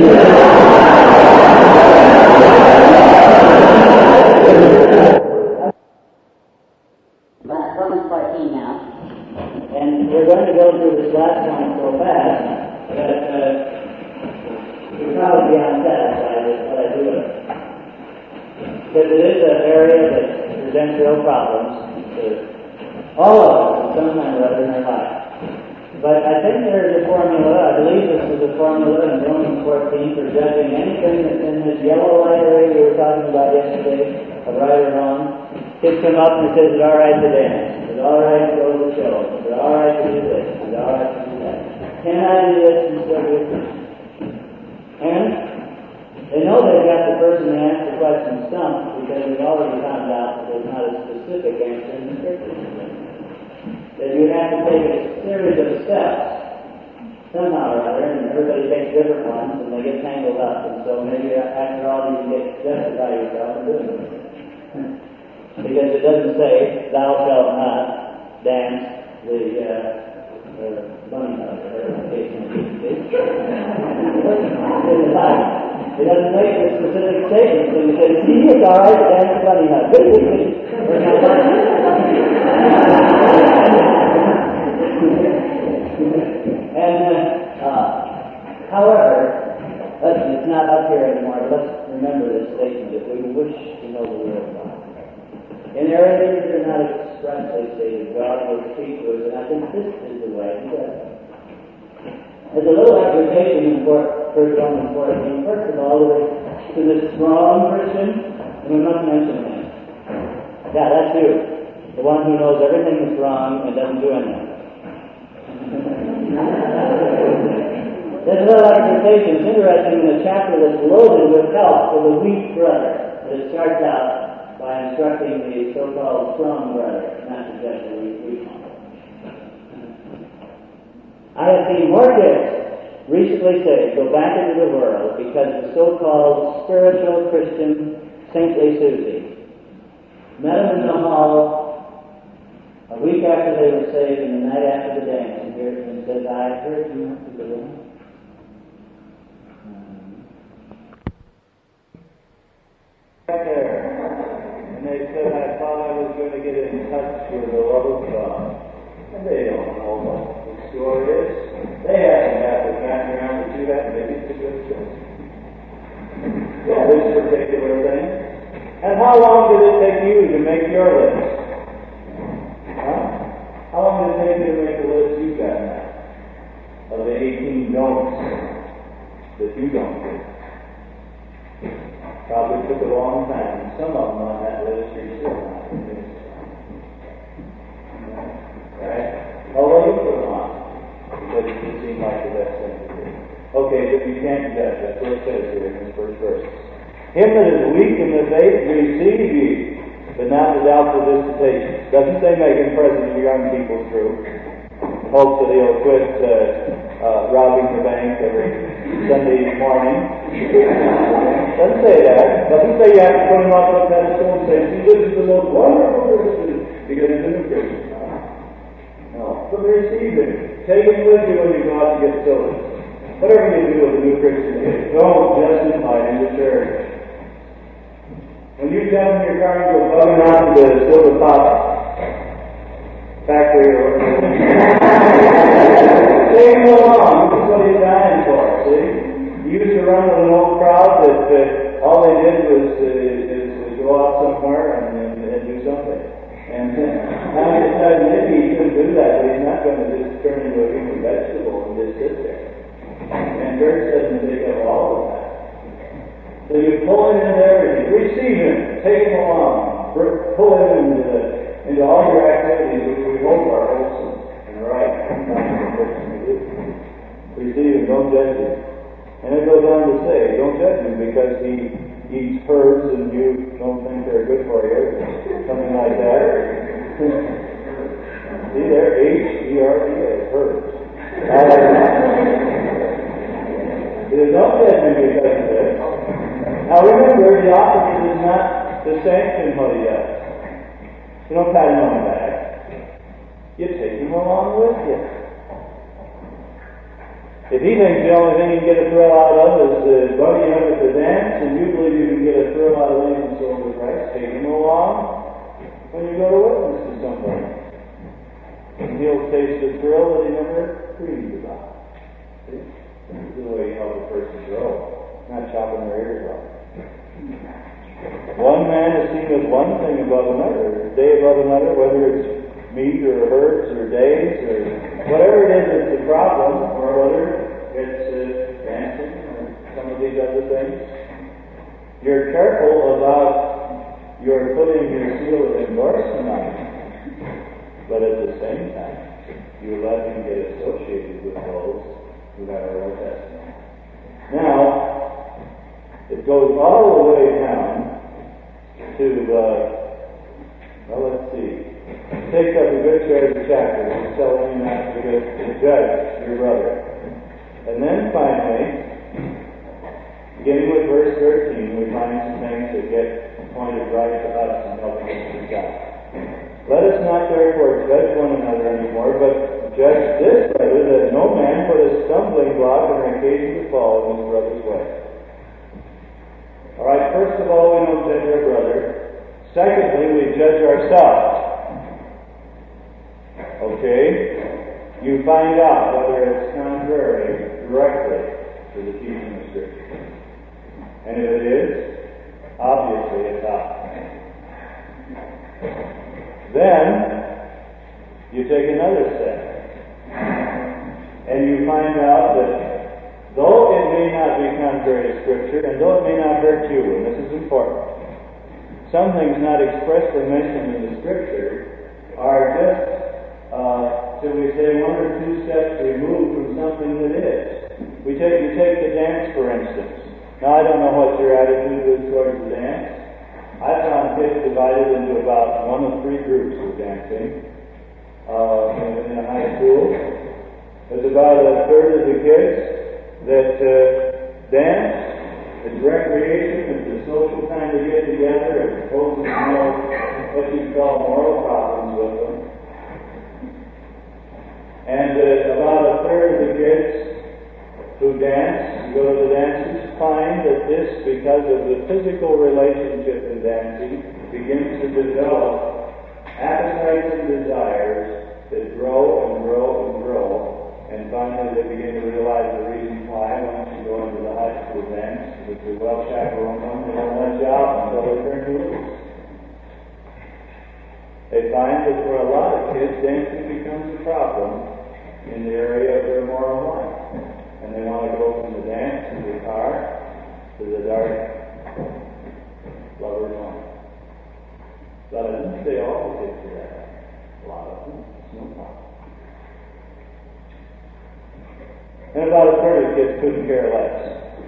Romans fourteen now. And we're going to go through this last one so fast that uh, you'll probably be unsatisfied with what I do it. Because it is an area that presents real problems to all of us at some time or other in our life. But I think there's a formula, I believe this is a formula in Romans fourteen for judging anything that's in this yellow light area we were talking about yesterday, of right or wrong. Kids come up and says, it's all right to dance. It's all right to go to the show. It's all right to do this. It's all right to do that. Can I do this and still be a Christian? And they know they've got the person who asked the question stumped because we've already found out that there's not a specific answer in the Scripture. That you have to take a series of steps somehow or other, and everybody takes different ones, and they get tangled up. And so maybe after all, you can get justify yourself in doing it. Because it doesn't say, thou shalt not dance the uh, uh, bunny hug, or whatever the case may be. In the Bible. It doesn't make a specific statement, so you say, see, it's all right to dance the bunny hug. And, uh, uh, however, let's, it's not up here anymore, but let's remember this statement, that we wish to know the will of God. In areas that are not expressly stated, God will speak to us, and I think this is the way He does. There's a little application in First Romans fourteen. First of all, to the strong Christian, and we must mention him. Yeah, that's you. The one who knows everything is wrong and doesn't do anything. There's a little application. It's interesting in a chapter that's loaded with help for the weak brother. It starts out by instructing the so-called strong brother, not to just the weak one. I have seen more kids recently say, go back into the world because the so-called spiritual Christian saintly Susie met him in the hall a week after they were saved and the night after the dance, and hears him and says, I heard you went to the room. Right there. And they said, I thought I was going to get in touch with the love of God. And they don't know what the story is. They haven't got the background to do that. Maybe it's a good choice. Yeah, this particular thing. And how long did it take you to make your list? Huh? How long did it take you to make the list you got now? Of the eighteen don'ts that you don't do. Probably took a long time. Some of them on that list are still not convinced. Right? Although you put them on, because it didn't seem like the best thing to do. Okay, but you can't judge. That's what it says here in this first verse. Him that is weak in the faith, receive ye, but not with doubtful disputation. Doesn't say making present of young people through. Hopes that he'll quit uh, uh, robbing the bank every Sunday morning. Doesn't say that. Doesn't say you have to put him up on a pedestal and say, see, this is the most wonderful person, because he's a new Christian. No. But receive him. Take him with you when you go out to get silver. Whatever you do with a new Christian is, don't just invite him to church. When you jump in your car and go bugging out to the silver pop factory or whatever, take him along. This is what he's dying for, see? He used to run with an old crowd that uh, all they did was uh, is, is go out somewhere and, and, and do something. And now he decided maybe he shouldn't do that, but he's not going to just turn into a human vegetable and just sit there. And church doesn't take up all of that. So you pull him into everything. Receive him. Take him along. pull it into, the, into all your activities which we hope are wholesome and right. Receive him, don't judge him. And it goes on to say, don't judge him because he eats herbs and you don't think they're good for you, something like that. See there, H E R B S, herbs. Uh, don't judge him because of this. Now remember, the opposite is not to sanction what he does. You don't pat him on the back. You take him along with you. If he thinks the only thing he can get a thrill out of is uh, bugging up at the dance, and you believe you can get a thrill out of leading souls to Christ, take him along when you go to witness to somebody. And he'll taste the thrill that he never dreamed about. See? This is the way you help a person grow, not chopping their ears off. One man is seen as one thing above another, a day above another, whether it's meat or herbs or days or whatever it is that's the problem, or whether it's uh, dancing or some of these other things. You're careful about your putting your seal of endorsement on it, but at the same time, you let him get associated with those who have a real testimony. Now, it goes all the way down to, uh, well, let's see. Take up a good share of the chapter. He's telling you not to judge your brother. And then finally, beginning with verse thirteen, we find some things that get pointed right to us and help us to God. Let us not therefore judge one another anymore, but judge this brother, that no man put a stumbling block or an occasion to fall in his brother's way. All right, first of all, we don't judge our brother. Secondly, we judge ourselves. Okay? You find out whether it's contrary directly to the teaching of Scripture. And if it is, obviously it's out. Then, you take another step. And you find out that though it may not be contrary to Scripture, and though it may not hurt you, and this is important, some things not expressly mentioned in the Scripture are just Uh, shall we say, one or two steps removed from something that is. We take, you take the dance, for instance. Now, I don't know what your attitude is towards the dance. I found kids divided into about one of three groups of dancing uh, in, in a high school. There's about a third of the kids that uh, dance. It's recreation. It's a social time to get together. It's supposed to know what you call moral problems with them. And uh, about a third of the kids who dance, who go to the dances, find that this, because of the physical relationship in dancing, begins to develop appetites and desires that grow and grow and grow. And finally they begin to realize the reason why once you go into the high school dance, with the well chaperoned one, they don't let you out until they turn you loose. They find that for a lot of kids, dancing becomes a problem in the area of their moral life. And they want to go from the dance to the car to the dark lover's home. But I didn't say all the kids do that. A lot of them. It's no problem. And about a third of kids couldn't care less.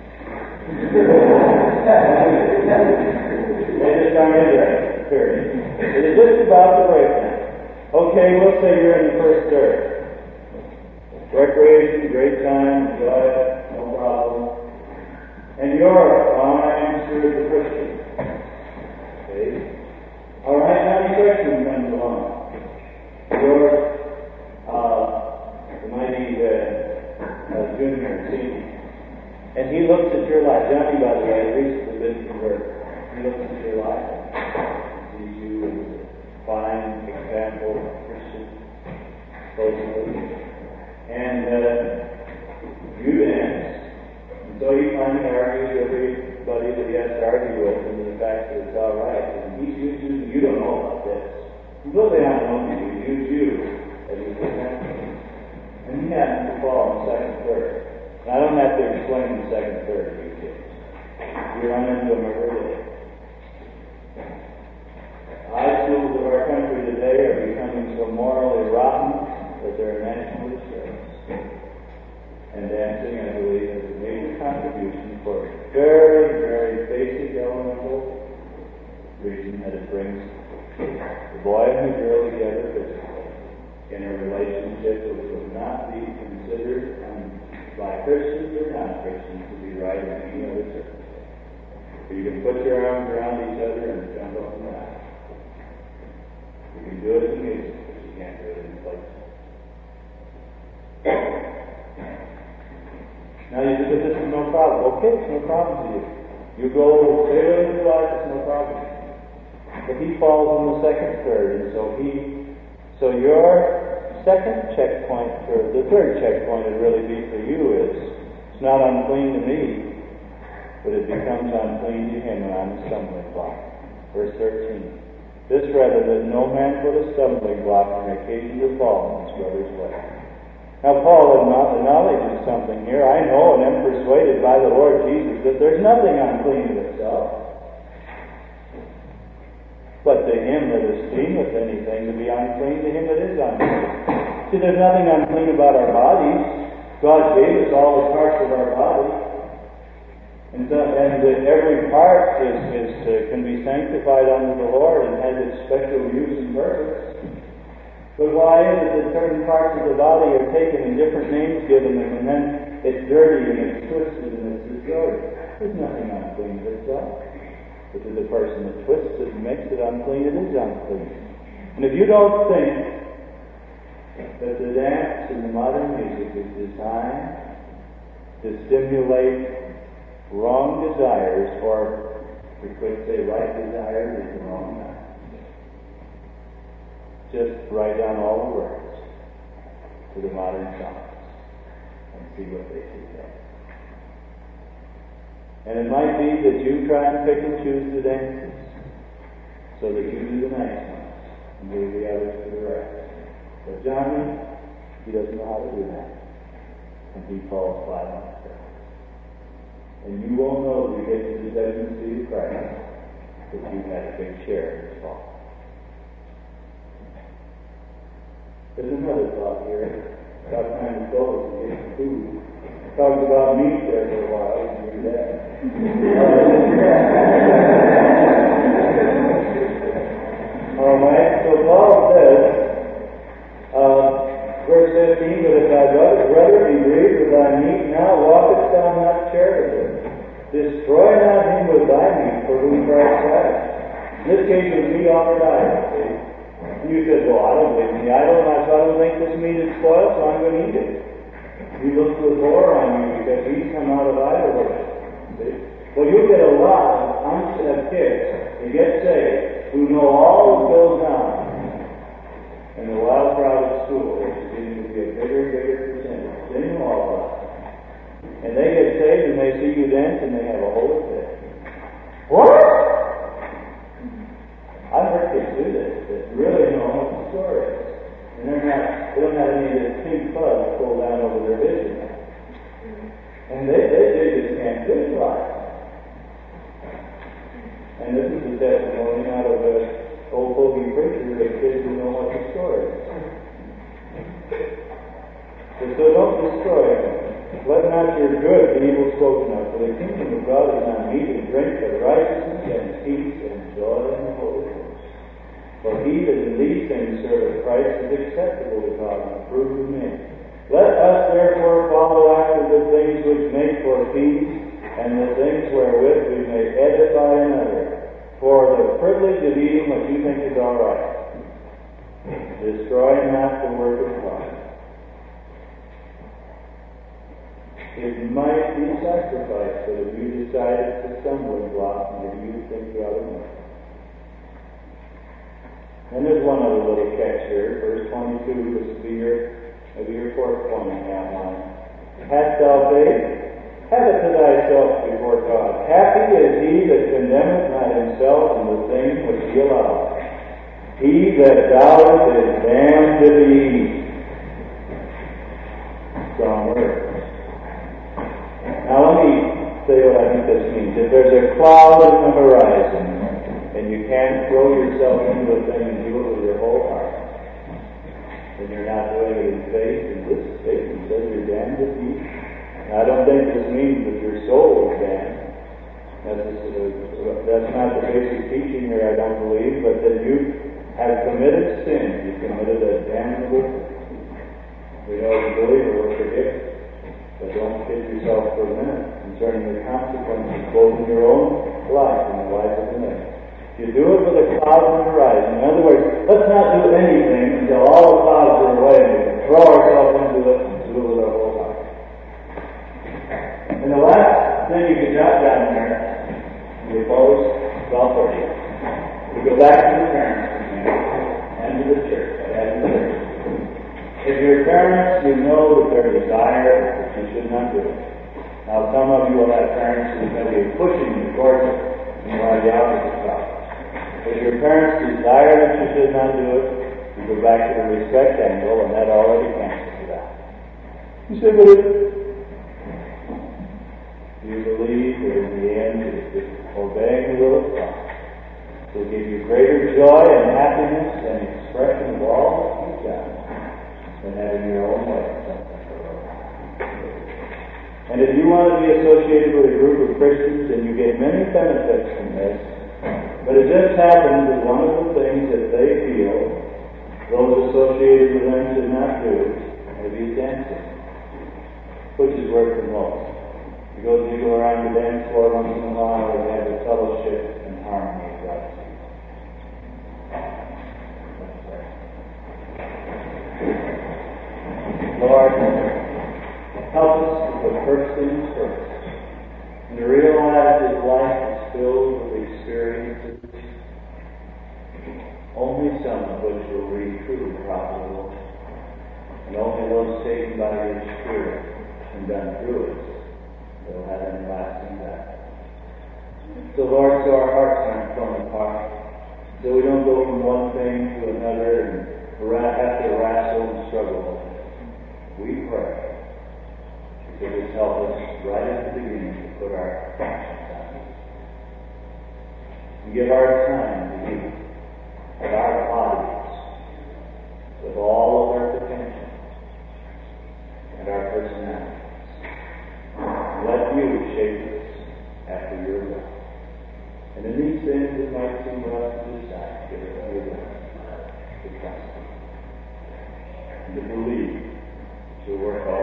They just aren't interested, period. It is just about the breakdown. Okay, we'll say you're in the first third. Recreation, great time, enjoy it, no problem. And you're, well, I'm sure the Christian. Okay? All right, now the Christian comes along. You're uh, the mighty uh, uh, junior, senior. And he looks at your life. Johnny, by the way, recently been converted. He looks at your life. Sees you as a fine example of Christian, socially. And uh, you dance, and so he finally argues with everybody that he has to argue with, and the fact that it's all right. And he's using you don't know about this. Completely unknown to you. Use you as his example. And he happens to fall in the second third. And I don't have to explain the second third to you kids. You run into him every day. high schools of our country today are becoming so morally rotten that they're nationally showing. And dancing, I believe, is a major contribution for a very, very basic elemental reason that it brings the boy and the girl together physically in a relationship which would not be considered um, by Christians or non-Christians to be right in any other circumstance. You can put your arms around each other and jump up and down. You can do it in music, but you can't do it in place. Now you say, this is no problem. Okay, it's no problem to you. You go sailing through life, it's no problem. But he falls in the second third, and so he, so your second checkpoint, or the third checkpoint would really be for you is, it's not unclean to me, but it becomes unclean to him when I'm a stumbling block. Verse thirteen. This rather that no man put a stumbling block on occasion to fall in his brother's way. Now Paul acknowledges something here. I know and am persuaded by the Lord Jesus that there's nothing unclean in itself. But to him that esteemeth anything to be unclean, to him it is unclean. See, there's nothing unclean about our bodies. God gave us all the parts of our body. And, so, and that every part is, is uh, can be sanctified unto the Lord and has its special use and purpose. But why is it that certain parts of the body are taken and different names given them, and then it's dirty and it's twisted and it's destroyed? There's nothing unclean to itself. But to the person that twists it and makes it unclean, it is unclean. And if you don't think that the dance in the modern music is designed to stimulate wrong desires, or we could say right desires is the wrong one. Just write down all the words to the modern songs and see what they suggest. And it might be that you try and pick and choose the dances so that you do the nice ones and leave the others to the rest. But Johnny, he doesn't know how to do that. And he falls flat on his face. And you won't know if you get to the judgment seat of Christ that you had a big share in his fall. There's another thought here. About time to close and get some food. Talked about meat there for a while. You do that. All right. So Paul says, uh, verse fifteen, but if thy brother be grieved with thy meat, now walkest thou not charitably. Destroy not him with thy meat, for whom Christ died. In this case, it was meat offered idol. See? You said, well, I don't believe in the idol, and I, so I don't think this meat is spoiled, so I'm going to eat it. He looks with horror on you because he's come out of idol worship. See? Well, you get a lot of unsaid kids who get saved, who know all that goes on in the wild crowd at school, which is getting to be a bigger and bigger percentage. They know all about it. And they get saved and they see you dance and they have a holy fit. What? I've heard kids do this that really know what the story is. And they're not, they don't have any of this pink fuzz pulled down over their vision. And they, they, they just can't visualize. And this is the testimony out of an old fogey preacher of kids who know what the story is. So, so don't destroy them. Let not your good be evil spoken of, for the kingdom of God is not meat and drink, but righteousness and peace and joy in the Holy Ghost. For he that in these things serveth Christ is acceptable to God and approved of men. Let us therefore follow after the things which make for peace, and the things wherewith we may edify another, for the privilege of eating what you think is all right. Destroy not the work of God. It might be sacrificed, but if you decide it's a stumbling block, maybe you think you ought to know. And there's one other little catch here, verse twenty-two. This will be your, maybe your fourth point in that line. Hast thou faith? Have it to thyself before God. Happy is he that condemneth not himself in the thing which he alloweth. He that doubteth is damned to be. Strong word. Now let me say what I think this means. If there's a cloud in the horizon, and and you can't throw yourself into a thing and do it with your whole heart, then you're not doing it in faith. And this statement says you're damned if you. Now, I don't think this means that your soul is damned. That's, uh, that's not the basic teaching here, I don't believe, but that you have committed sin. You committed a damnable sin. We know as a believer we're forgiven. But don't kid yourself for a minute concerning the consequences, both in your own life and the life of the next. You do it with a cloud on the horizon. In other words, let's not do anything until all the clouds are away and we can throw ourselves into it and do it with our whole heart. And the last thing you can jot down there, we close twelve thirty. We go back to the parents and to the church. And the church. If your parents, you know that their desire that you should not do it. Now, some of you will have parents who are going to be pushing you towards it, and you are the opposite side. If your parents desire that you should not do it, you go back to the respect angle, and that already cancels it out. You say, but it, do you believe that in the end, it's obeying the will of God will give you greater joy and happiness and expression of all that you've done than having your own way? And if you want to be associated with a group of Christians, and you get many benefits from this, but it just happens that one of the things that they feel those associated with them should not do is be dancing, which is worth the most. You go, you go around the dance floor once in a while, and have a fellowship and harmony of God. Lord, help us to put first things first, and to realize that life is filled with experiences, only some of which will be truly profitable, and only those taken by your Spirit and done through us will have any lasting value. So, Lord, so our hearts aren't torn apart, so we don't go from one thing to another and have to wrestle and struggle. We pray that you just help us right at the beginning to put our passions on you. And give our time to you and our bodies with all of our potential and our personalities. Let you shape us after your will. And in these things it might seem to us to decide to give us your will, to trust you, and to believe to work all